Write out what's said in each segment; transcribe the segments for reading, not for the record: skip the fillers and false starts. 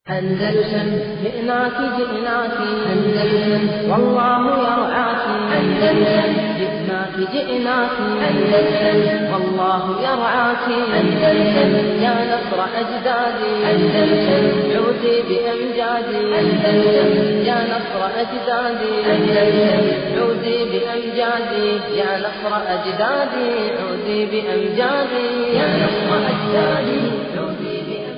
أندلسن جئناك جئناك أندلسن والله يرعاك أندلسن جئناك جئناك أندلسن والله يرعاك أندلسن يا نصر أجدادي أندلسن عودي بأمجادي أندلسن يا نصر أجدادي أندلسن عودي بأمجادي يا نصر أجدادي عودي بأمجادي يا نصر أجدادي عودي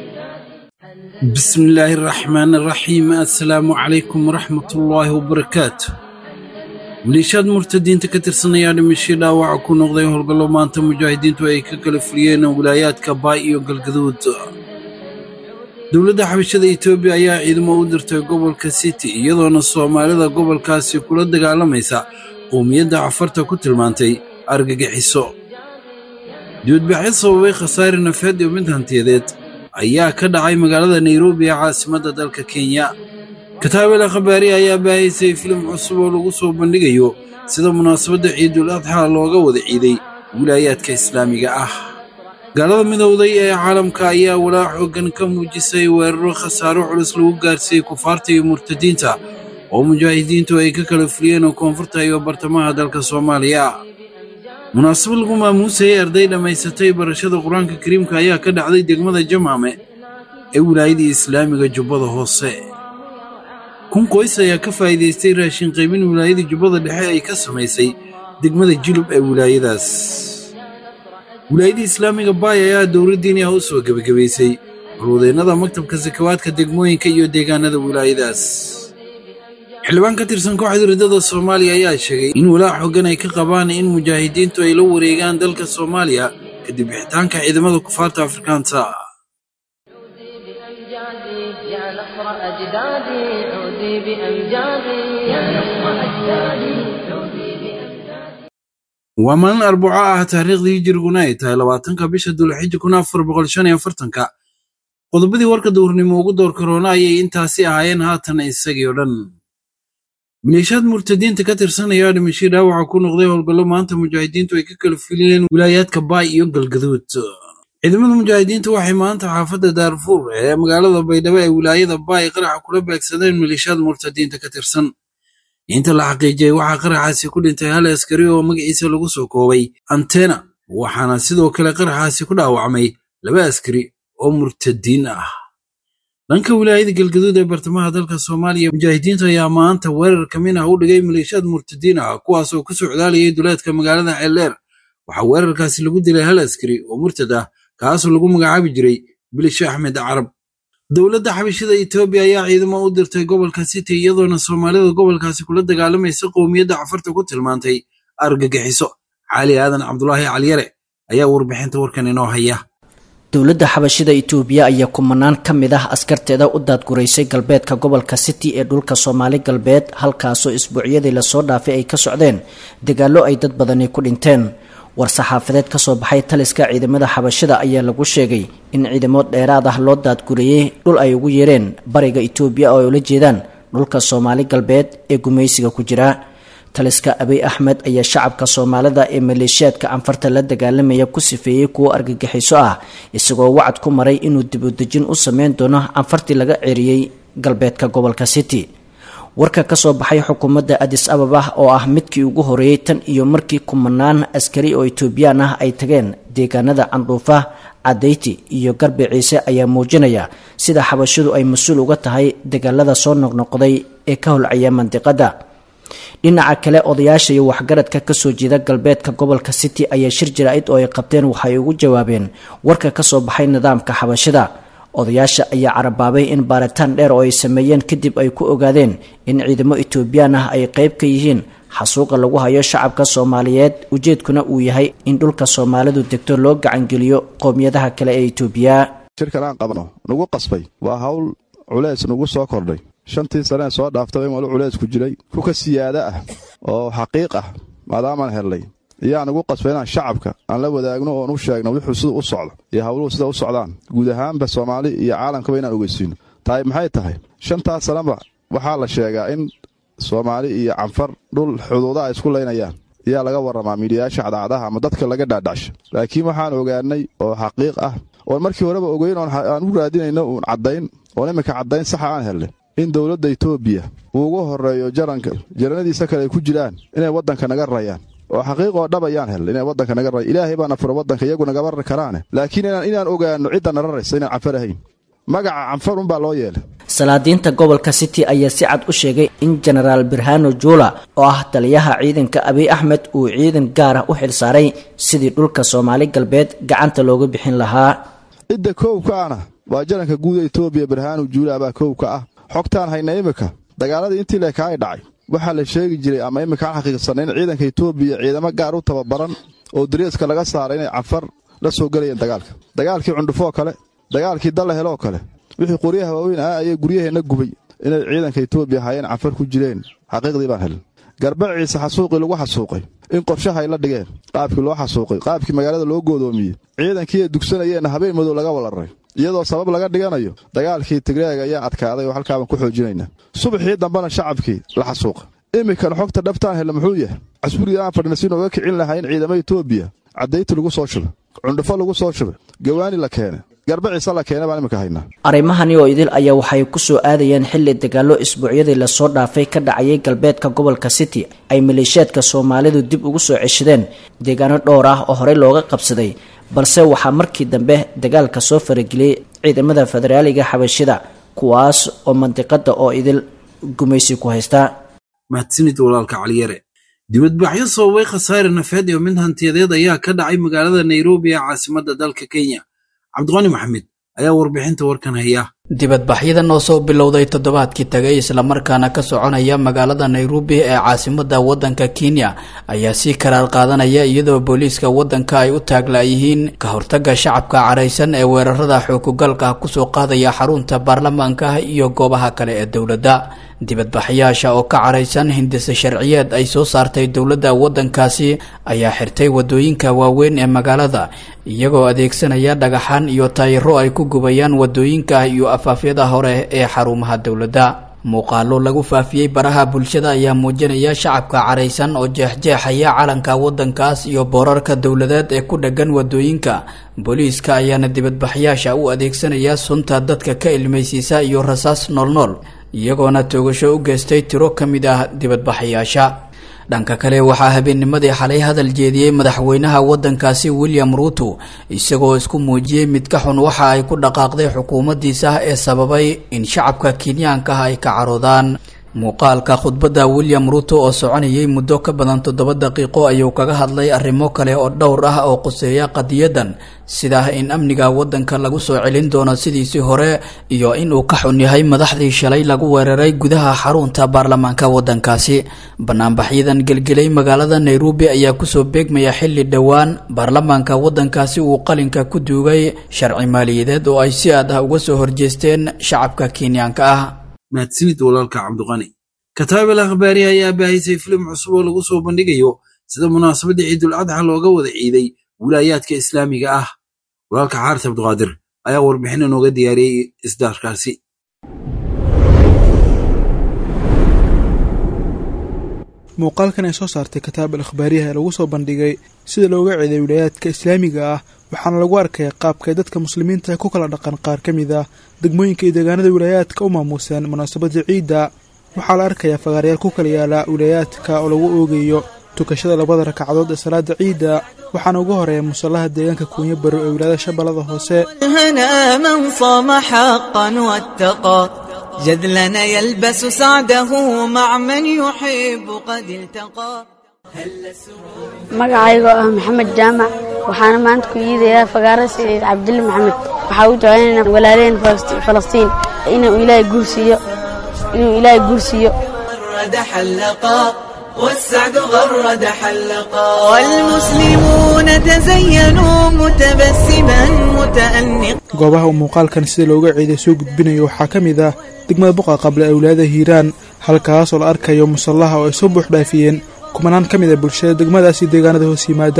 بسم الله الرحمن الرحيم السلام عليكم ورحمة الله وبركاته مليشيات مرتدين تكترسنا مشي dhaawac ku noqday howlgallo maanta mujaahidiintu ay ka kala fuliyeen wilaayadka Baay iyo Galgaduud dawladda xabashada Itoobiya ayaa ciidamo u dirtay gobolka City iyadoona Soomaalida gobolkaasi kula dagaalamaysa qowmiyadda Cafarta ku tilmaantay argagixiso dibadbaxyo sababay khasaare nafeed iyo mid hantiyadeed ayaa ka dhacay magaalada Nairobi ee caasimadda dalka Kenya kataabada khabaari ayaa baahisay filim cusub oo lagu soo bandhigayo sida munaasabadda Ciidul Adha looga wada ciiday wilaayadka Islaamiga ah galada midowday ee caalamka ayaa walaac xooggan ka muujisay weeraro khasaaro culus lagu gaarsiiyay kufaarta iyo murtadiinta oo mujaahidiintu ay ka kala fuliyeen koonfurta iyo bartamaha dalka Soomaaliya munaasabad lagu maamuusay arday dhamaysatay barashada Quraanka Kariimka ayaa ka dhacday degmada Jamaame ee wilaayada Islaamiga Jubbada Hoose kun qoys ayaa ka faa'iideystay raashin qaybin wilaayada Jubbada Dhexe ay ka sameysay degmada Jilub ee wilaayadaas wilaayada Islaamiga Baay ayaa dowladdiin u soo gabagabeysay howlwadeennada maktabka zakawaadka degmooyinka iyo deegaanada wilaayadaas xildhibaan ka tirsan kooxda ridada Soomaaliya ayaa sheegay in walaac xooggan ay ka qabaan in mujaahidiintu ay la wareegaan dalka Soomaaliya kadib bixitaanka ciidamada kufaarta Afrikaanka يا نصر أجدادي عودي بأمجادي يا نصر أجدادي عودي بأمجادي ومن أربعة تاريخ ذي جرجوناي تلواتنك بيش دول حج كنا 445 qodobadii warka duurnimo ugu door corona ay intaasi ahaayeen haatan isagii oran مليشيات مرتدين تكترسنا يا دمشي dhaawac ku noqday howlgallo maanta mujaahidiintu ay ka kala filiyeen wilaayadka Baay iyo Galgaduud ciidamada mujaahidiintu waxay maanta xaafadda Darfur ee magaalada Baydhabo ee wilaayada Baay qarax kula beegsadeen maliishaad murtadiin ka tirsan inta la xaqiijiyay waxa qaraxaasi ku dhintay hal askari oo magaciisa lagu soo koobay Antena waxaana sidoo kale qaraxaasi ku dhaawacmay laba askari oo murtadiin ah dhanka wilaayada Galgaduud ee bartamaha dalka Soomaaliya mujaahidiintu ayaa maanta weerar kamin ah u dhigay maliishaad murtadiin ah kuwaas oo ku socdaalayay duleedka magaalada Ceeler waxa weerarkaasi lagu dilay hal askari oo murtad ah kaas oo lagu magacaabi jiray Bilisha Ahmed Arab dawladda xabashada Itoobiya ayaa ciidamo u dirtay gobolka City iyadoona Soomaalida gobolkaasi kula dagaalamaysa qowmiyadda Cafarta ku tilmaantay argagixiso Cali Aadan Cabdullaahi Caliyare ayaa warbixinta warkan inoo haya dawladda xabashada Itoobiya ayaa kumanaan kamid ah askarteeda u daadgureysay galbeedka gobolka City ee dhulka Soomaali galbeed halkaas oo isbuucyadii la soo dhaafay ay ka socdeen dagaallo ay dad badan ku dhinteen war-saxaafadeed ka soo baxay taliska ciidamada xabashada ayaa lagu sheegay in ciidamo dheeraad ah loo daadgureeyay dhul ay ugu yeereen bariga Itoobiya oo ay ula jeedaan dhulka Soomaali galbeed ee gumaysiga ku jira taliska Abiy Ahmed ayaa shacabka Soomaalida ee maleeshiyaadka Anfarta la dagaalamaya ku sifeeyay kuwa argagixiso ah isagoo wacd ku maray inuu dib u dejin u sameyn doono Anfartii laga ceeriyay galbeedka gobolka City warka ka soo baxay xukuumadda Addis Ababa oo ah midkii ugu horeeyay tan iyo markii kumanaan askari oo Itoobiyaan ah ay tageen deegaanada Candhuufa Cadayti iyo Garbe Ciise ayaa muujinaya sida xabashadu ay mas'uul uga tahay dagaalada soo noqnoqday ee ka holcaya mandiqada dhinaca kale odayaasha iyo waxgaradka ka soo jeeda galbeedka gobolka City ayaa shir jiraa'id oo ay qabteen waxay ugu jawaabeen warka ka soo baxay nidaamka xabashada odayaasha ayaa carabaabay in baaritaan dheer oo ay sameeyeen kadib ay ku ogaadeen in ciidamo Itoobiyaan ah ay qayb ka yihiin xasuuqa lagu hayo shacabka Soomaaliyeed ujeedkuna uu yahay in dhulka Soomaalidu degto loo gacan geliyo qowmiyadaha kale ee Itoobiya shirkan aan qabno nagu qasbay waa hawl culays nagu soo kordhay shantii sano soo dhaaftay in wali culays ku jiray ku ka siyaada ah oo xaqiiq ah maadaama helay iyaan ugu qasbayna shacabka aan la wadaagno oo u sheegno wixii sida u socdo iyo hawluhu sida u socdaan guud ahaanba Soomaali iyo caalamka inaan ogeysiino taay maxay tahay shantaa sanaba waxa la sheegaa in Soomaali iyo Anfar dhul xuduudaha isku leynayaan ayaa laga waramaa miidiyaasha cadacadaha ama dadka laga dhaadhasho laakiin waxaan ogaanay oo xaqiiq ah oo markii horeba ogeyn aan u raadinayno cadayn oo iminka caddayn saxa aan helnay in dowladda Itoobiya uu ugu horeeyo jaranadiisa kale ay ku jiraan inay waddanka naga rayaan oo xaqiiqo dhabayaan helnay inay waddanka naga ray ilaahay baan afro waddanka iyagu naga bar karaane laakiin inaan ogaano cidda nararaysa inaan cafarahayn magaca canfar baa loo yeelay salaadiinta gobolka City ayaa si cad u sheegay in General Birhano Jula oo ah taliyaha ciidanka Abiy Ahmed uu ciidan gaar ah u xilsaaray sidii dhulka Soomaali galbeed gacanta looga bixin lahaa cidda koobkaana waa jaranka guud ee Itoobiya Birhano Jula baa koobka ah xogtaan hayna imika dagaaladii intii la kaay dhacay waxa la sheegi jiray ama imika xaqiiqsan in ciidanka Itoobiya ciidamo gaar u tababaran oo dariiska laga saaray inay canfar la soo galayeen dagaalkii cundufo kale dagaalkii dal helo kale wixii qoriyaha waaweyn ay guryaheena gubay inay ciidanka Itoobiya hayeen canfar ku jireen xaqiiqdii baan helay garbaciisa xasuuqi lagu xasuuqay in qorshaha ay la dhigeen qaabkii loo xasuuqay qaabkii magaalada loo goodoomiyay ciidankii dugsanayeen habeen madow laga walaray iyadoo sabab laga dhiganayo dagaalkii Tigreega ayaa adkaaday oo halka aan ku xoojinayna subaxii dambana shacabkii la xasuuq imika xogta dhabtaan hel muxuu yahay casburiga aan fadhinaysan oo ka kicin lahayn ciidamada Itoobiya cadeeyta lagu soo shubay cundufo lagu soo shubay gawaani la keenay garbaciisa la keenay baan imika haynaa arimahani oo idil ayaa waxay ku soo aadayeen xilli dagaalo isbuucyadii la soo dhaafay ka dhacay galbeedka gobolka City ay maleeshiyaadka Soomaalidu dib ugu soo ceshadeen deegaano dhowr ah oo hore looga qabsaday balse waxa markii dambe dagaalka soo farageliyay ciidamada federaaliga xabashida kuwaas oo mantiqada oo idil gumaysi ku haysta mahadsanid walaalka Caliyare dibadbaxyo sababay khasaare nafeed iyo mid hantiyadeed ayaa ka dhacay magaalada Nairobi ee caasimadda dalka Kenya Cabdiqani Maxamed ayaa warbixinta warkan haya dibadbaxyadan oo soo bilowday toddobaadkii tagay isla markaana ka soconaya magaalada Nairobi ee caasimadda waddanka Kenya ayaa si karaar qaadanaya iyadoo booliiska waddanka ay u taaglaayeen ka hortagga shacabka careysan ee weerarada xukugalka ku soo qaadaya xarunta baarlamaanka iyo goobaha kale ee dawladda dibadbaxyaasha oo ka careysan hindisa sharciyeed ay soo saartay dawladda waddankaasi ayaa xirtay wadooyinka waaweyn ee magaalada iyagoo adeegsanaya dhagaxaan iyo taayiro ay ku gubayaan wadooyinka iyo afaafyada hore ee xarumaha dawladda muuqaalo lagu faafiyay baraha bulshada ayaa muujinaya shacabka careysan oo jeexjeexaya calanka waddankaas iyo boorarka dawladeed ee ku dhagan wadooyinka booliiska ayaana dibadbaxyaasha u adeegsanaya sunta dadka ka ilmeysiisa iyo rasaas noolnool iyagoona toogasho u geystay tiro ka mid ah dibadbaxayaasha dhanka kale waxaa habeennimadii xalay hadal jeediyay madaxweynaha waddankaasi William Ruto isagoo isku muujiyay mid ka xun waxa ay ku dhaqaaqday xukuumaddiisa ee sababay in shacabka Kenyaanka ay ka caroodaan muuqaalka khudbadda William Ruto oo soconayay muddo ka badan 7 daqiiqo ayuu kaga hadlay arrimo kale oo dhowr ah oo quseeya qadiyadan sida in amniga waddanka lagu soo celin doono sidiisii hore iyo in uu ka xun yahay madaxdii shalay lagu weeraray gudaha xarunta baarlamaanka waddankaasi banaanbaxyadan gelgelay magaalada Nairobi ayaa ku soo beegmaya xilli dhawaan baarlamaanka waddankaasi uu qalinka ku duugay sharci maaliyadeed oo ay si aad ah uga soo horjeesteen shacabka Kenyaanka ah mahadsanid walaalka Cabdiqani kataab al-akhbaari ayaa baahisay filim cusub oo lagu soo bandhigayo sida munaasabada Ciidul Adha looga wada ciiday wilaayadka Islaamiga ah walaalka Xaaris Abduqaadir ayaa warbixin nooga diyaariyay isdaarkaasi muuqaalkan ay soo saartay kataab al-akhbaari ee lagu soo bandhigay sida looga ciiday wilaayadka Islaamiga ah waxaana lagu arkay qaabka dadka muslimiinta ku kala dhaqan qaar kamid ah degmooyinka iyo deegaanada wilaayadka u maamuusan munaasabada ciida waxaa la arkayaa fagaarayaal ku kala yaala wilaayadka oo lagu oogayo tukashada labada rakacadood ee salaada ciida waxaana ugu horeeya musallaha deegaanka Kunya Baro ee wilaayada Shabeellada Hoose جذلنا يلبس سعده مع من يحب قد التقى magacayga ah Maxamed Jaamac waxaana maanta ku yiidayaa fagaara Saciid Cabdulle Maxamed waxa uu duceynaa walaaleen Falastiin inuu Ilaahay guursiyo غرد حلقا والسعد غرد حلقا والمسلمون تزينوا متبسما متأنقا goobaha uu muuqaalkan sida looga ciiday soo gudbinayo waxaa kamid ah degmada Buqa qabla awlaada Hiiraan halkaas oo la arkayo musallaha oo ay soo buux dhaafiyeen kumanaan kamid ah bulshada degmadaasi deegaanada hoos yimaada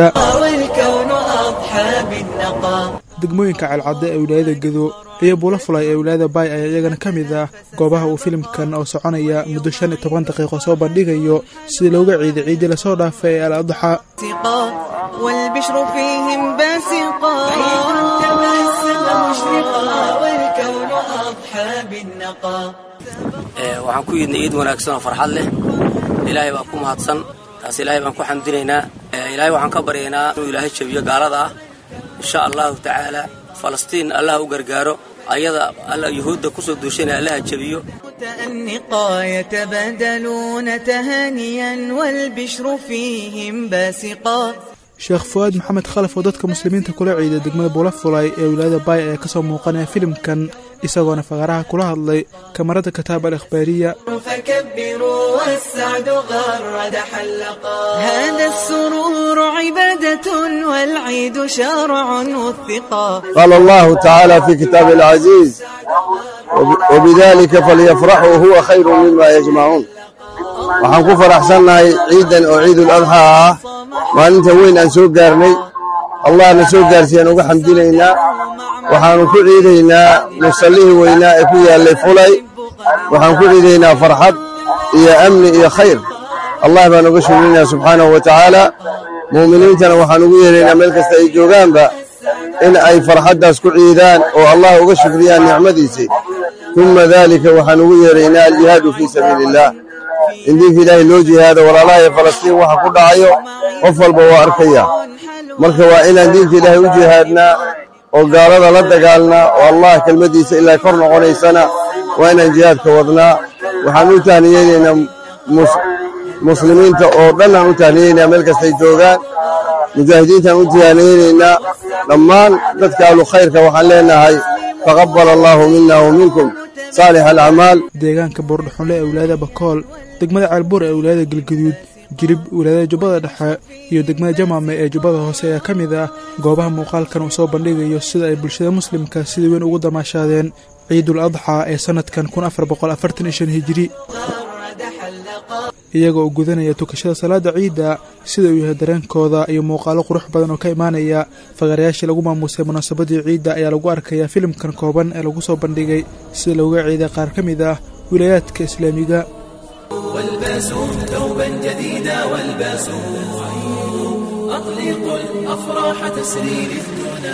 degmooyinka Calcadda ee wilaayada Gedo iyo Buula Fulay ee wilaayada Bay ayaa iyagana kamid ah goobaha uu filimkan oo soconaya muddo 15 daqiiqo soo bandhigayo sida looga ciiday ciidii la soo dhaafay ee Al-Adha والبشر فيهم باسقا والكون أضحى تألقا. waxaan ku yidhnay ciid wanaagsan oo farxad leh ilaahay baa ku mahadsan taas ilaahay baan ku xamdinaynaa ilaahay waxaan ka baryaynaa inuu ilaahay jabiyo gaalada ah insha allahu tacaala falastiin allah u gargaaro ayada alla yahuudda ku soo duushana allah jabiyo متأنقا يتبادلون تهانيا والبشر فيهم باسقا. sheekh fu'aad maxamed khalaf oo dadka muslimiinta kula ciiday degmada buulafulay ee wilaayada baay ayaa kasoo muuqanaya filimkan isagoona faqaraha kula hadlay kamarada kitaab al-ikhbaariya. فكبروا والسعد غرد حلقا. هذا السرور عبادة والعيد شرع وثقا. قال الله تعالى في كتاب العزيز وبذلك فليفرحوا هو خير مما يجمعون. waxaan ku faraxsannahay ciidan oo ciidul adxaa ah maalinta weyn aan soo gaarnay allahna soo gaarsiiyaan uga xamdinaynaa waxaanu ku ciidaynaa musallihii weynaa ee ku yaallay fulay waxaan ku ciidaynaa farxad iyo amni iyo khayr allah baan uga shukrinaa subxaanahu wa tacaala mu'miniintana waxaan ugu yeeraynaa meel kasta ay joogaanba in ay farxaddaas ku ciidaan oo allah uga shukriyaan nicmadiisii uma daalika waxaan ugu yeeraynaa aljihaadu fii sabiili illah in diinka ilaahay loo jihaado walaalaha ee falastiin waxa ku dhacayo qof walba waa arkaya marka waa inaan diinka ilaahay u jihaadnaa oo gaalada la dagaalnaa oo allah kelmaddiisa ilaa kor noqonaysana waa inaan jihaadka wadnaa waxaan u tahniyeynaynaa muslimiinta oo dhan aan u tahniyeynaynaa meel kastay joogaan mujaahidiintaan u tahniyeynaynaa dhammaan dadka ahlu khayrka waxaan leenahay taqabbal allaahu mina wa minkum saalix alacmaal. deegaanka boordhaxunle ee wilaayada bakool degmada ceelbuur ee wilaayada galgaduud jirib wilaayada jubbada dhexe iyo degmada jamaame ee jubbada hoose ayaa ka mid ah goobaha muuqaalkan uu soo bandhigayo sida ay bulshada muslimka sida weyn ugu damaashaadeen ciidul adxaa ee sanadkan 1445 hijri iyaga oo gudanaya tukashada salaada ciidda sida uu yahay dareenkooda iyo muuqaalo qurux badan oo ka imaanaya faqarayaashii lagu maamuusay munaasabadii ciidda ayaa lagu arkayaa filimkan kooban ee lagu soo bandhigay sida looga ciiday qaar ka mid ah wilaayaadka islaamiga. والباسوا ثوبا جديدا والباسوا أطلقوا الأفراح تسري لفتونا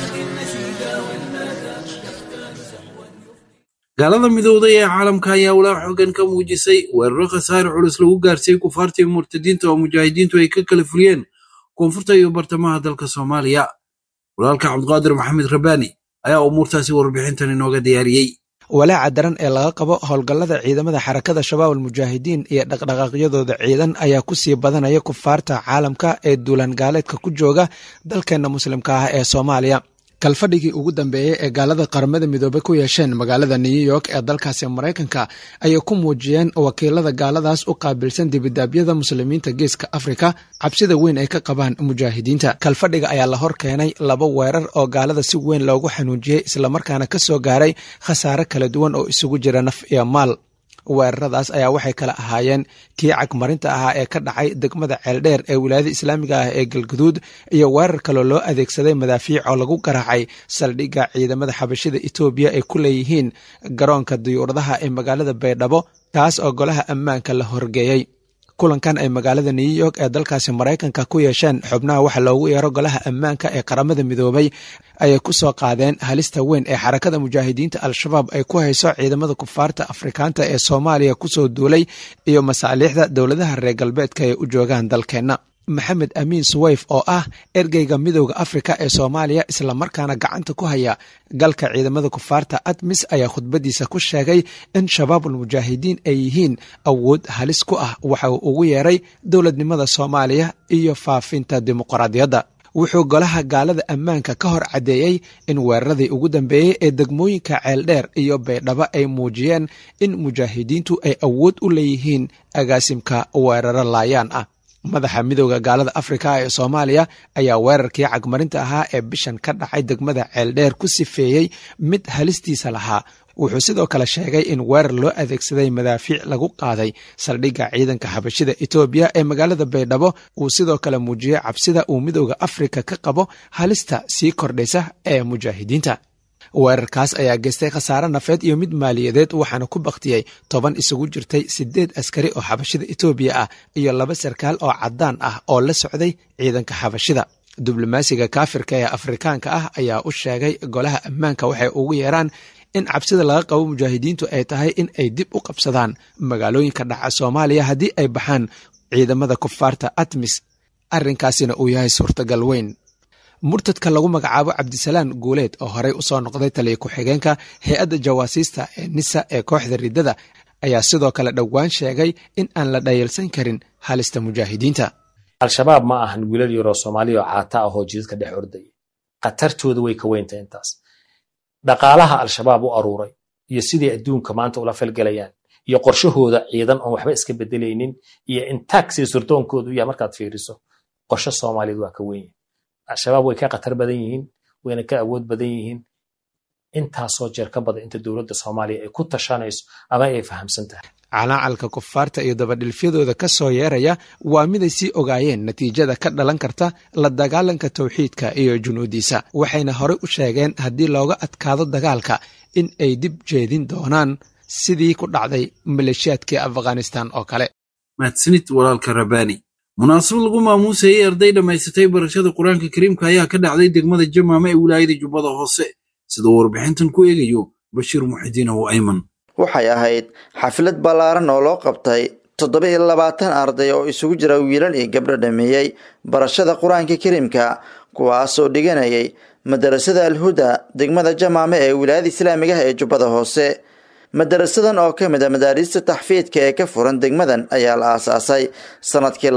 gaalada midowday ee caalamka ayaa walaac xooggan ka muujisay weeraro khasaare culus lagu gaarsiiyey kufaarta iyo murtadiinta oo mujaahidiintu ay ka kala fuliyeen koonfurta iyo bartamaha dalka Soomaaliya. walaalka Cabdiqaadir Maxamed Rabaani ayaa umuurtaasi warbixintan inooga diyaariyey. walaaca daran ee laga qabo howlgallada ciidamada xarakada shabaab almujaahidiin iyo dhaqdhaqaaqyadooda ciidan ayaa ku sii badanaya kufaarta caalamka ee duulaan gaaleedka ku jooga dalkeenna muslimka ah ee Soomaaliya. kalfadhigii ugu dambeeyey ee gaalada qaramada midoobay ku yeesheen magaalada New York ee dalkaasi Mareykanka ayay ku muujiyeen wakiilada gaaladaas u qaabilsan dibadaabyada muslimiinta geeska Afrika cabsida weyn ay ka qabaan mujaahidiinta. kalfadhiga ayaa la hor keenay 2 weerar oo gaalada si weyn loogu xanuujiyey isla markaana ka soo gaaray khasaare kala duwan oo isugu jira naf iyo maal. weeraradaas ayaa waxay kala ahaayeen kii cagmarinta ahaa ee ka dhacay degmada ceeldheer ee wilaayada islaamiga ah ee galgaduud iyo weerar kaloo loo adeegsaday madaafiic oo lagu garaacay saldhigga ciidamada xabashida Itoobiya ay ku leeyihiin garoonka diyuuradaha ee magaalada Baydhabo taas oo golaha ammaanka la horgeeyey. kulankan ay magaalada New York ee dalkaasi Mareykanka ku yeesheen xubnaha waxa loogu yeero golaha ammaanka ee qaramada midoobay ayay ku soo qaadeen halista weyn ee xarakada mujaahidiinta al-shabaab ay ku hayso ciidamada kufaarta Afrikaanta ee Soomaaliya ku soo duulay iyo masaaliixda dowladaha reer galbeedka ee u joogaan dalkeenna. maxamed amiin suwayf oo ah ergeyga midowda Afrika ee Soomaaliya isla markaana gacanta ku haya galka ciidamada kufaarta ATMIS ayaa khudbadiisa ku sheegay in shabaabul mujaahidiin ay yihiin awood halis ku ah waxa uu ugu yeeray dowladnimada Soomaaliya iyo faafinta dimuqraadiyadda. wuxuu golaha gaalada ammaanka ka hor cadeeyey in weeraradii ugu dambeeyey ee degmooyinka ceeldheer iyo Baydhabo ay muujiyeen in mujaahidiintu ay awood u leeyihiin agaasimka weeraro laayaan ah. madaxa midowda gaalada Afrika ee Soomaaliya ayaa weerarkii cagmarinta ahaa ee bishan ka dhacay degmada ceeldheer ku sifeeyey mid halistiisa lahaa. wuxuu sidoo kale sheegay in weerar loo adeegsaday madaafiic lagu qaaday saldhigga ciidanka xabashida Itoobiya ee magaalada Baydhabo uu sidoo kale muujiyay cabsida uu midowda Afrika ka qabo halista sii kordhaysa ee mujaahidiinta. weerarkaas ayaa geystay khasaare nafeed iyo mid maaliyadeed waxaana ku baktiyey 10 isugu jirtay 8 askari oo xabashida Itoobiya ah iyo 2 sarkaal oo cadaan ah oo la socday ciidanka xabashida. diblomaasiga kaafirka ee Afrikaanka ah ayaa u sheegay golaha ammaanka waxay ugu yeeraan in cabsida laga qabo mujaahidiintu ay tahay in ay dib u qabsadaan magaalooyinka dhaca Soomaaliya haddii ay baxaan ciidamada kufaarta ATMIS arrinkaasina uu yahay suurtagal weyn. murtadka lagu magacaabo Cabdisalaan Guuleed oo horey u soo noqday taliye ku-xigeenka hay'adda jawaasiista ee NISA ee kooxda riddada ayaa sidoo kale dhowaan sheegay in aan la dhayalsan karin halista mujaahidiinta. al-shabaab ma ahan wiilal yar oo Soomaaliya oo caata ah oo jidadka dhex orday. qatartooda way ka weyntahay intaas. dhaqaalaha al-shabaab u aruuray iyo sidii adduunka maanta ula falgalayaan iyo qorshahooda ciidan oo waxba iska bedelaynin iyo intaxi surdoonkoodu iyo markaad fiiriso qorshe Soomaaliyeed waa ka weyn. al-shabaab way ka qatar badan yihiin wayna ka awood badan yihiin intaasoo jeer ka badan inta dowladda Soomaaliya ay ku tashanayso ama ay fahamsan tahay. calaacalka kufaarta iyo dabadhilfyadooda ka soo yeeraya waa miday sii ogaayeen natiijada ka dhalan karta la dagaalanka tawxiidka iyo junuudiisa waxayna horey u sheegeen haddii looga adkaado dagaalka in ay dib jeedin doonaan sidii ku dhacday maleeshiyaadkii Afghanistan oo kale. mahadsanid walaalka Rabani. munaasabad lagu maamuusayay arday dhammaysatay barashada qur-aanka kariimka ayaa ka dhacday degmada Jamaame ee wilaayada Jubbada Hoose sida warbixintan ku eegayo Bashiir Muxidiin oo Ayman. waxay ahayd xaflad ballaaran oo loo qabtay 27 arday oo isugu jira wiilal iyo gabdho dhameeyay barashada qur-aanka kariimka kuwaas oo dhiganayay madrasada Al-Huda degmada Jamaame ee wilaayada Islaamiga ah ee Jubbada Hoose. madarasadan oo ka mid ah madaarista taxfiidka ee ka furan degmadan ayaa la aasaasay sanadkii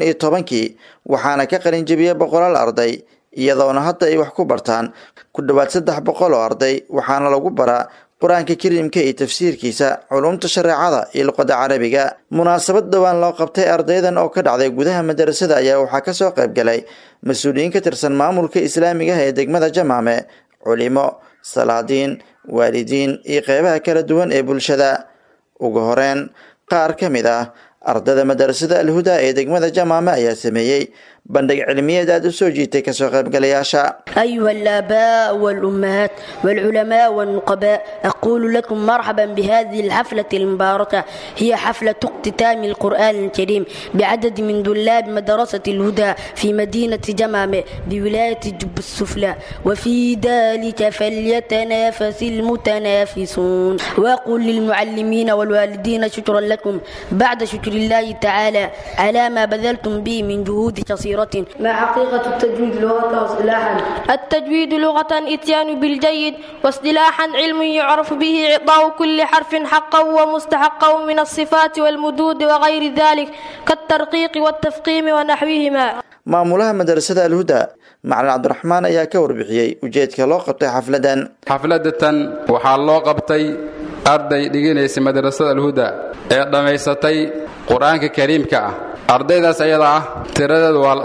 2010 waxaana ka qalin jabiyay 100 arday iyadoona hadda ay wax ku bartaan ku dhawaad 300 oo arday waxaana lagu baraa qur-aanka kariimka iyo tafsiirkiisa culumta shareecada iyo luqadda carabiga. munaasabad dhawaan loo qabtay ardaydan oo ka dhacday gudaha madrasada ayaa waxaa ka soo qayb galay mas'uuliyiin ka tirsan maamulka islaamiga ah ee degmada Jamaame, culimo, salaadiin, waalidiin iyo qeybaha kala duwan ee bulshada. ugu horeen qaar ka mid ah ardayda madrasada Al-Huda ee degmada Jamaame ayaa sameeyay bandhig cilmiyeed aad u soo jiitay ka soo qaybgalayaasha. أيها الآباء والأمهات والعلماء والنقباء أقول لكم مرحبا بهذه الحفلة المباركة. هي حفلة اختتام القرآن الكريم بعدد من طلاب مدرسة الهدى في مدينة جمامة بولاية جب السفلى وفي ذلك فليتنافس المتنافسون. وأقول للمعلمين والوالدين شكرا لكم بعد شكر الله تعالى على ما بذلتم به من جهود كثيرة. ما حقيقة التجويد لغة واصطلاحا؟ التجويد لغة إتيان بالجيد، واصطلاحا علم يعرف به إعطاء كل حرف حقا ومستحقا من الصفات والمدود وغير ذلك كالترقيق والتفخيم ونحوهما. maamulaha madrasada Al-Huda Macalin Cabdiraxmaan ayaa ka warbixiyay ujeedka loo qabtay xafladan. xafladatan waxaa loo qabtay arday dhiganaysa madrasada Al-Huda ee dhamaysatay qur-aanka kariimka ah. ardaydaas ayada ah tiradeedu waa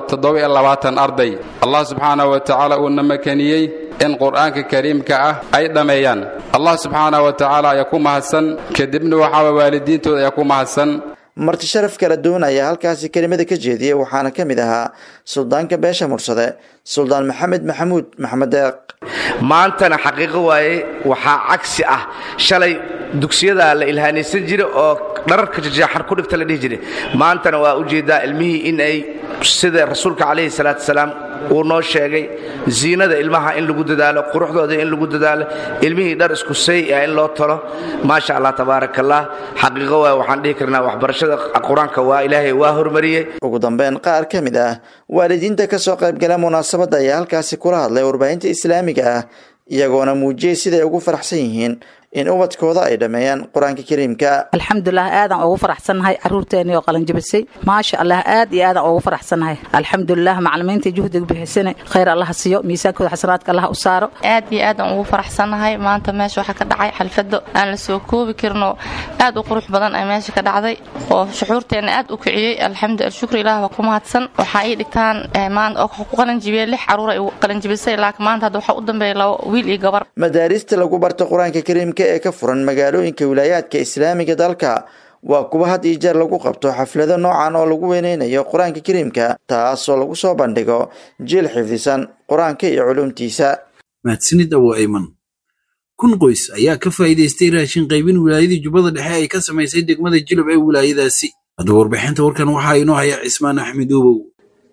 27 arday. Allah subhanahu wa ta'ala uu namakaniyay in qur-aanka kariimka ah ay dhameeyaan. Allah subhanahu wa ta'ala ayaa ku mahadsan, kadibna waxa waalidiintooda ayaa ku mahadsan. marti sharaf kala duwan ayaa halkaasi kelimada ka jeediyay waxaana ka mid ahaa suldaanka beesha mursade suldaan maxamed maxamuud maxamed deeq. maantana xaqiiqo waaye waxaa cagsi ah shalay dugsiyada la ilhaanaysan jiray oo dhararka jajaxar ku dhigta la dhihi jiray. maantana waa u jeedaa ilmihii in ay sida rasuulka calayhi salaatu salaam uu noo sheegay ziinada ilmaha in lagu dadaalo, quruxdooda in lagu dadaalo, ilmihii dhar isku say ah in loo talo. maasha Allah tabaarakallah. xaqiiqo waa waxaan dhihi karnaa waxbarashada qur-aanka waa ilaahay waa hormariyay. ugu dambeyn qaar ka mid ah waalidiinta ka soo qayb gala munaasabadda ayaa halkaasi kula hadlay warbaahinta islaamiga ah iyagoona muujiyay siday ugu faraxsan yihiin in ubadkooda ay dhameeyaan qur-aanka kariimka. alxamdulilah aadan ugu faraxsanahay caruurteeni oo qalin jabisay maasha Allah aad iyo aadan ugu faraxsanahay. alxamdulilah macallimiinta juhdiga bixisay khayr Allah siiyo miisaankooda xasanaadka Allah u saaro. aad iyo aadan ugu faraxsanahay maanta meesha waxa ka dhacay xalfado aan la soo koobi karno aad u qurux badan ay meesha ka dhacday oo shucuurteena aad u kiciyay. alxamdulilah shukr Ilaah waa ku mahadsan. waxa ay dhigtaan maan oo ku qalin jabiyay 6 caruur ay qalin jabisay laakiin maanta waxa u dambeeyay 2 wiil iyo gabar. madaarista lagu barto qur-aanka kariimka ee ka furan magaalooyinka wilaayadka islaamiga dalka waa kuwa had iyo jeer lagu qabto xaflado noocan oo lagu weyneynayo qur-aanka kariimka taas oo lagu soo bandhigo jiil xifdisan qur-aanka iyo culumtiisa. mahadsanid Abu Ayman. kun qoys ayaa ka faa'iideystay raashin qaybin wilaayada Jubbada Dhexe ay ka samaysay degmada Jilab ee wilaayadaasi. hadda warbixinta warkan waxaa inoo haya Cismaan Axmed Obow.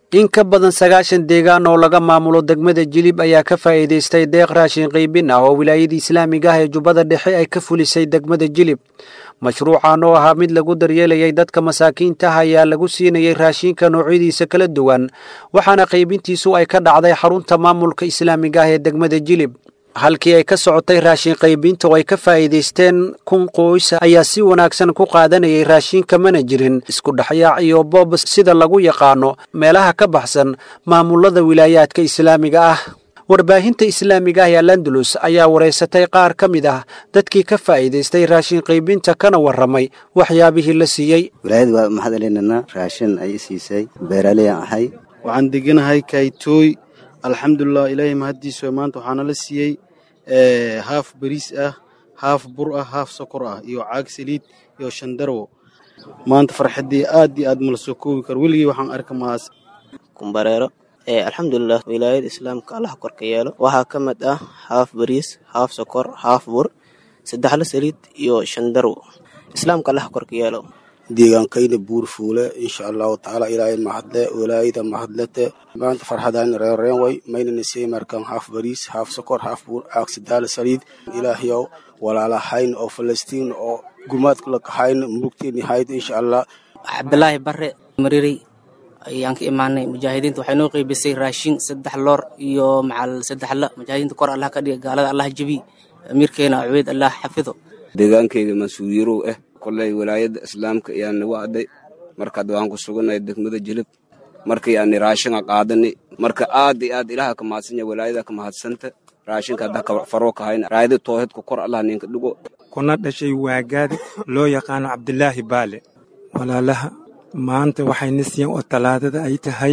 in ka badan 90 deegaan oo laga maamulo degmada Jilib ayaa ka faa'iideystay deeq raashin qaybin ah oo wilaayada Islaamiga ah ee Jubbada Dhexe ay ka fulisay degmada Jilib. Mashruucan oo ahaa mid lagu daryeelayay dadka masaakiinta ah ayaa lagu siinayay raashinka noocyadiisa kala duwan, waxaana qaybintiisu ay ka dhacday xarunta maamulka Islaamiga ah ee degmada Jilib. halkii ay ka socotay raashin qaybinta oo ay ka faa'iideysteen 1,000 qoys ayaa si wanaagsan ku qaadanayay raashinka mana jirin isku dhaxyaac iyo boob sida lagu yaqaano meelaha ka baxsan maamulada wilaayaadka Islaamiga ah. warbaahinta Islaamiga ah ee Al-Andalus ayaa wareysatay qaar ka mid ah dadkii ka faa'iideystay raashin qaybinta kana waramay waxyaabihii la siiyay. wilaayadu waa mahadcelinayna raashin ay siisay beeraley ahay. waxaan deganahay Kaytooy. alxamdulillah ilaahay mahadiiso maanta waxaana la siiyey haaf bariis ah, haaf bur ah, haaf sokor ah iyo caag saliid iyo shandarwo. maanta farxadii aad iyo aad ma la soo koobi karo, weligii waxaan arka maas kumbareero. alxamdulillah wilaayada islaamka Allah korka yeelo. waxaa ka mid ah haaf bariis, haaf sokor, haaf bur, 3 saliid iyo shandarwo. islaamka Allah korka yeelo. deegaankayna buur fuule insha Allah taala ilaahay mahadle wilaayada mahadlete. maanta farxadaan reereen way maynana sii markan haaf bariis, haaf sokor, haaf bur, caag 3 saliid. ilaahiyow walaalahayn oo Falastiin oo gumaadka la kahayn murugteeni hayd insha Allah. Abdullaahi Barre Mariri ayaan ka imaanay. mujaahidiinta waxay noo qaybisay raashin 3 loor iyo macal 3 la. mujaahidiinta kor Allah ka dhiga, gaalada Allah jabi, amiirkeena Uweyd Allah xafido. deegaankayga masuuliyirow kolley wilaayada islaamka ayaan nagu aday marka waan ku suganay degmada Jilib markii aan raashin qaadanay marka aad iyo aad ilaaha ka mahadsan wilaayada ka mahadsanta raashinka dadka faro ka hayna raayada toohid ku kor Allah ninka dhigo. kuna dhashay waagaad loo yaqaan Cabdullaahi Baale. walaalaha maanta waxay nisiyeen oo talaadada ay tahay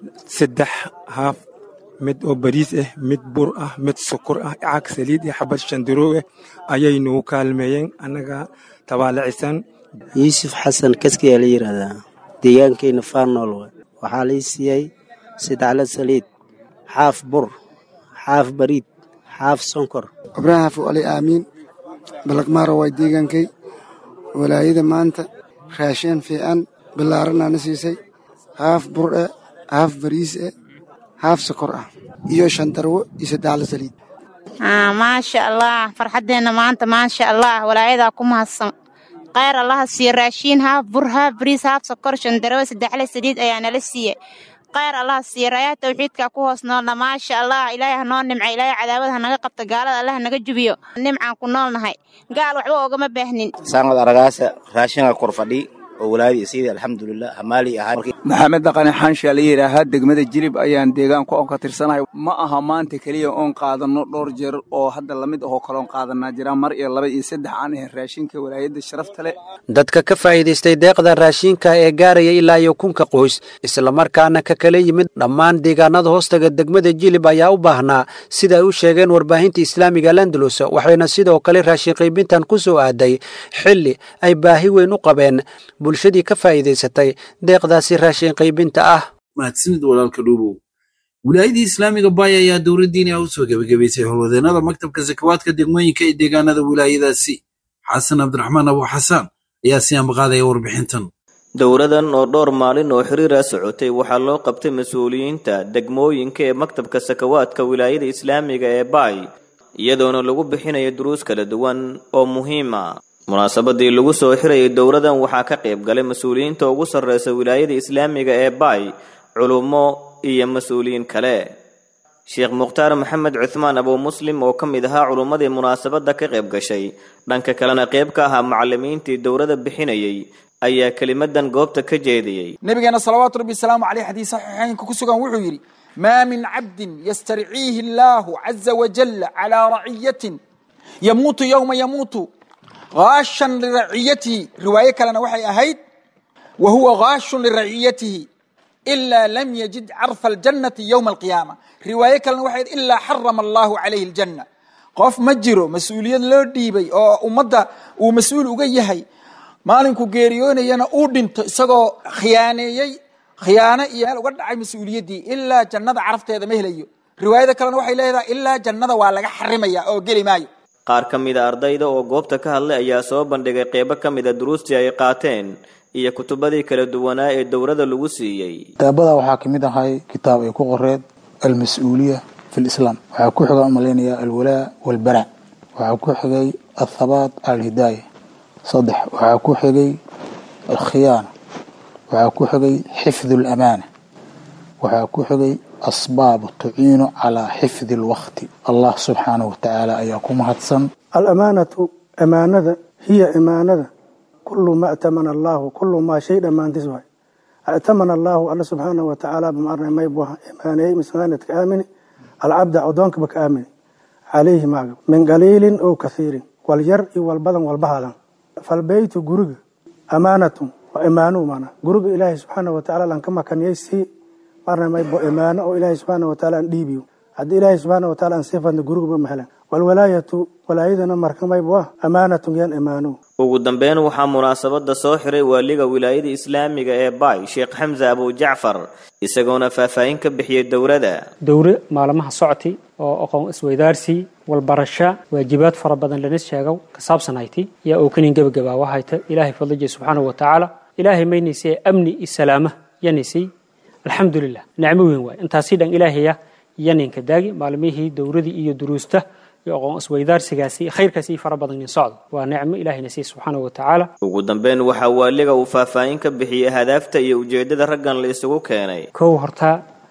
3 haaf, mid oo bariis ah, mid bur ah, mid sokor ah, caag saliid iyo xabad shandiro ayay noo kaalmeeyeen. anaga tabaalacisan Yusuf Xasan kaskiya la yiraahdaa. deegaankeena Farnool waxaa la siiyay 3 saliid, haaf bur, haaf bariid, haaf sonkor. Ibrahim Ali Aamin balaqmaro way deegaankay walaayada maanta raashin fiican bilaarana nasiisay, haaf bur ah, haaf bariis ah, haaf sokor ah iyo shandarwo iyo 3 saliid. maasha Allah farxadeena maanta maasha Allah walaayada ku mahadsan. khayr Allah si raashin haaf bur, haaf bariis, haaf sokor, shandarwo, 3 saliid ayaana la siiyay. khayr Allah si raayada tawxiidka ku hoos noolna maasha Allah. ilaahay noo nimco, ilaahay cadaawada naga qabta, gaalada Allah naga jubiyo. nimcaan ku noolnahay, gaal waxba ogama baahnin. saangad aragaasa raashinka kor fadhi oo walaayada isiida alxamdulillah hamaali ahaan. maxamed dhaqane xansha la yiraahdaa degmada Jilib ayaan deegaan ku ka tirsanahay. ma aha maanta kaliya oon qaadano dhowr jeer oo hadda lamid ah oo kala qaadanaa jira mar iyo 2 iyo 3 aan raashinka walaayada sharafta leh. dadka ka faa'iideystay deeqda raashinka ee gaaraya ilaa 1,000 qoys isla markaana ka kala yimid dhammaan deegaanada hoostaga degmada Jilib ayaa u baahnaa sida ay u sheegeen warbaahinta Islaamiga Al-Andalus. waxayna sidoo kale raashin qaybintan ku soo aaday xilli ay baahi weyn u qabeen bulshadii ka faa'iideysatay deeqdaasi raashin qaybinta ah. mahadsanid walaalka dhuubow. wilaayadii Islaamiga Baay ayaa dowladdiina u soo gabagabaysay howlwadeenada maktabka zakawaadka degmooyinka ee deegaanada wilaayadaasi. xasan Cabdiraxmaan Abu Xasaan ayaa si amqaadaya warbixintan. dowladan oo dhowr maalin oo xiriir ah socotay waxaa loo qabtay mas'uuliyiinta degmooyinka ee maktabka zakawaadka wilaayada Islaamiga ee Baay iyadoona lagu bixinayo duruus kala duwan oo muhiim ah. munaasabadii lagu soo xirayay dowladan waxaa ka qayb galay mas'uuliyiinta ugu sarreeya wilaayada Islaamiga ee Baay, culumo iyo mas'uuliyiin kale. Sheekh Muqtaar Maxamed Uthman Abu Muslim oo kamid ahaa culumadii munaasabada ka qayb gashay, dhanka kalena qayb ka ahaa macallimiintii dowladda bixinayay, ayaa kalimadan goobta ka jeediyay. nabigeena salawaatu rabbi salaamu alayhi xadiis saxiixaynka ku sugan wuxuu yiri: ma min 'abdin yastar'ihi Allahu 'azza wa jalla 'ala ra'iyatin yamutu yawma yamutu غاشا لرعيته. رواية كلنا وحي أهيد وهو غاش لرعيته إلا لم يجد عرف الجنة يوم القيامة. رواية كلنا وحي إلا حرم الله عليه الجنة. قف مجره مسؤولية لو ديبي أو أمدا ومسؤول وجيهي مالنكو جيريون ينا أودنت سجى خيانة يا وقد عي مسؤولية دي إلا جنة عرفت هذا مهليو. رواية كلنا وحي لا إلا جنة ولا حرم يا أو جري مايو. qaar ka mid a ardayda oo goobta ka hadlay ayaa soo bandhigay qeybo ka mid a duruustii ay qaateen iyo kutubadii kala duwanaa ee dowladda lagu siiyey. kitaabada waxaa ka mid ahay kitaab ay ku qoreen almas-uuliya fi lislaam, waxaa ku xiga umaleynaya alwalaa walbaraa, waxaa ku xigay athabaat alhidaaya 3, waxaa ku xigay alkhiyaana, waxaa ku xigay xifdu lamaana, waxaa ku xigay asbaab tuciinu calaa xifdi lwaqti. allah subxaanahu watacaala ayaa ku mahadsan. alamaanatu amaanada hiya imaanada kullu ma atamana allahu kullu maa shay dhammaantiis waay atamana allahu alla subxaanahu watacaala bamaarnay maybuha imaaneeyey misaanadka aamini alcabda addoonkaba ka aamini calayhi maaga min qaliilin ow kathiirin wal yar iyo wal badan walba hadan falbeytu guriga amaanatun waa imaanu maana guriga ilaahay subxaanahu watacaala lan ka makaniyeysi marna maybo imaano oo ilaahay subxaanahu watacaala aan dhiibiyo haddii ilaahay subxaanahu watacaala aan sifadna gurigaba mahelan walwalaayatu walaayadana marka maybo amaanatun yan imaano. ugu dambeyn waxaa munaasabada soo xiray waaliga wilaayada islaamiga ee Baay Sheekh Xamza Abu Jacfar isagoona faahfaahin ka bixiyay dowladda. dowlad maalmaha socotay oo aqoon isweydaarsi walbarasho waajibaad fara badan lana sheego ka saabsanayti yaa oo kaniin gabagaba waxay ilaahay fadliga subxaanahu watacaala ilaahay maynaysi amni iyo salaama yanaysi alxamdulillah nicmo weyn waay intaasi dhan ilaahaya yaninka daagi maalmihii dowladii iyo duruusta iyo aqoon isweydaarsigaasi khayrkaasi fara badan in socdo waa nicmo ilaahayna si subxaanahu watacaala. ugu dambeyn waxa waaliga uu faahfaahin ka bixiyay hadaafta iyo ujeedada raggan la isugu keenay. kow horta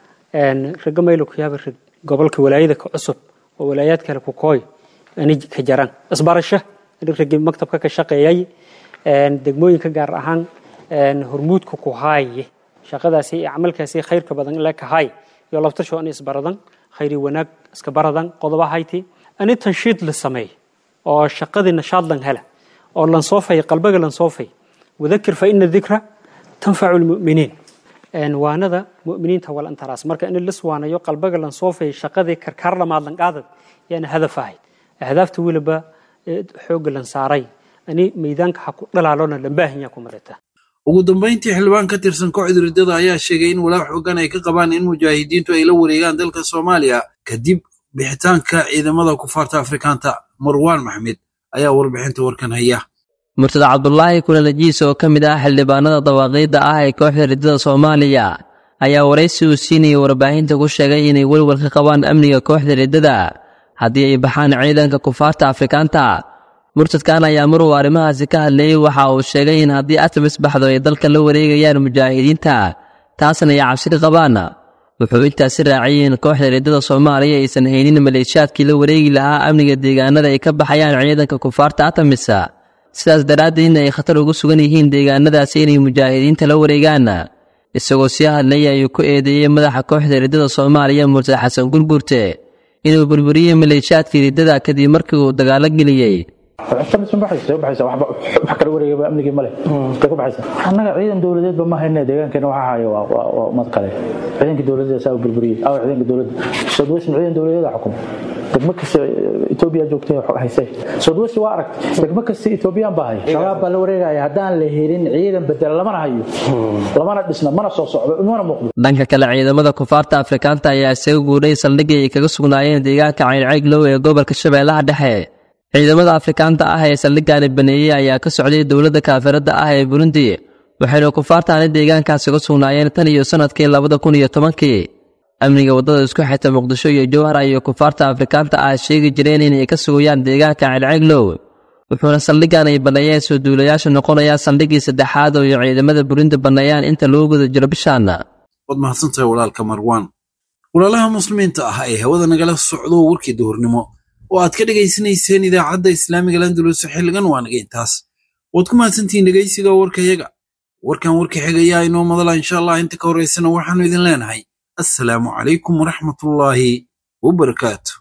ragga maylo ku yaab gobolka walaayada ka cusub oo walaayaad kale ku kooy ani ka jaran isbarasho ragga maktabka ka shaqeeyay degmooyinka gaar ahaan hormuudka ku haayay shaqadaasi iyo amalkaasi khayrka badan la ka haay iyo labtasho aan isbaradan khayri wanaag iska baradan qodoba hayti ani tanshiid la sameey oo shaqadii nashaad lan hela oo lan soofay qalbiga lan soofay wadakir fa inna dhikra tanfa'u almu'minin waanada mu'miniinta wal antaraas marka in la suwaanayo qalbiga lan soofay shaqadii karkar lamaad lan qaadad yana hadafahay ahdaafta waliba xoog lan saaray ani meedaanka ha ku dhalaalona lan baahan ku marata. ugu dambeyntii xildhibaan ka tirsan kooxda riddada ayaa sheegay in walaac xooggan ay ka qabaan in mujaahidiintu ay la wareegaan dalka Soomaaliya kadib bixitaanka ciidamada kufaarta Afrikaanta. Marwaan Maxmed ayaa warbixinta warkan haya. Murtada Cabdullaahi Kulanajiis oo ka mid ah xildhibaanada dawaaqidda ah ee kooxda riddada Soomaaliya ayaa wareysi uu siinayay warbaahinta ku sheegay inay walwal ka qabaan amniga kooxda riddada haddii ay baxaan ciidanka kufaarta Afrikaanta. murtadkan ayaa maruu arrimahaasi ka hadlayay waxa uu sheegay in haddii ATMIS baxdo ay dalka la wareegayaan mujaahidiinta taasna ay cabsi ka qabaan. wuxuu intaasi raaciyay in kooxda riddada Soomaaliya aysan haynin maleeshiyaadkii la wareegi lahaa amniga deegaanada ay ka baxayaan ciidanka kufaarta ATMIS sidaas daraaddeed ay khatar ugu sugan yihiin deegaanadaasi inay mujaahidiinta la wareegaan. isagoo si hadlaya ayuu ku eedeeyay madaxa kooxda riddada Soomaaliya Murtad Xasan Gurgurte inuu burburiyay maleeshiyaadkii riddada kadib markii uu dagaal geliyay. ATMIS baxaysa wax kala wareegay amnigii male ka baxaysa annaga ciidan dawladeed ba ma haynaa deegaankeena waxa hayo waa umad kale ciidanka dawladda saa burburiyay ciidanka dawladda Southwest ciidan dawladeed xukum degmo kasta Itoobiya joogtay haysay Southwest waa arag degmo kasta Itoobiyaan baa hay shabaab baa la wareegaya haddaan la helin ciidan bedel lamana hayo lamana dhisna mana soo socdo mana muuqdo. dhanka kale ciidamada kufaarta Afrikaanta ayaa isaga guuray saldhigga ay kaga sugnaayeen deegaanka Cayrcayglow ee gobolka Shabeellaha Dhexe. ciidamada Afrikaanta ah ee saldhiggaani baneeyay ayaa ka socday dowladda kaafirada ah ee Burundi waxayna kufaartaani deegaankaasi ka sugnaayeen tan iyo sanadkii 2010. amniga wadada isku xigta Muqdisho iyo Jowhar iyo kufaarta Afrikaanta ah sheegi jireen inay ka sugayaan deegaanka Cayrcayglow wuxuuna saldhiggan ay baneeyeen soo duulayaasha noqonaya saldhiggii saddexaad oo ciidamada Burundi baneeyaan inta loo guda jiro bishaan. wad mahadsantahay walaalka Marwaan. walaalaha muslimiinta ah ee hawada nagala socdo warkii duhurnimo oo aad ka dhageysanayseen idaacadda Islaamiga Landulus xilligan waa naga intaas. waad ku mahadsantihiin dhageysiga warkayaga. warkan warka xigaya inoo madala insha Allah inta ka horeysana waxaanu idin leenahay assalaamu calaykum waraxmatullaahi wabarakaatuh.